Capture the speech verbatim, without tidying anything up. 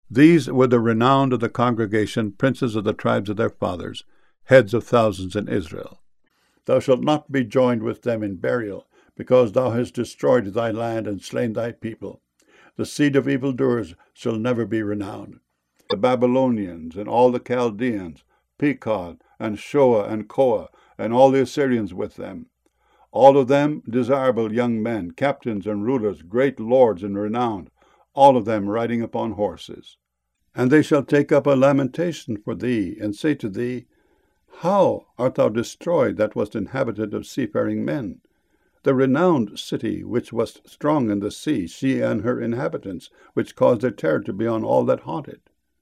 These were the renowned of the congregation, princes of the tribes of their fathers, heads of thousands in Israel. Thou shalt not be joined with them in burial, because thou hast destroyed thy land and slain thy people. The seed of evildoers shall never be renowned. The Babylonians and all the Chaldeans, Pekod and Shoa and Koa, and all the Assyrians with them, all of them desirable young men, captains and rulers, great lords and renowned, all of them riding upon horses. And they shall take up a lamentation for thee, and say to thee, How art thou destroyed that wast inhabited of seafaring men? The renowned city which was strong in the sea, she and her inhabitants, which caused their terror to be on all that haunted.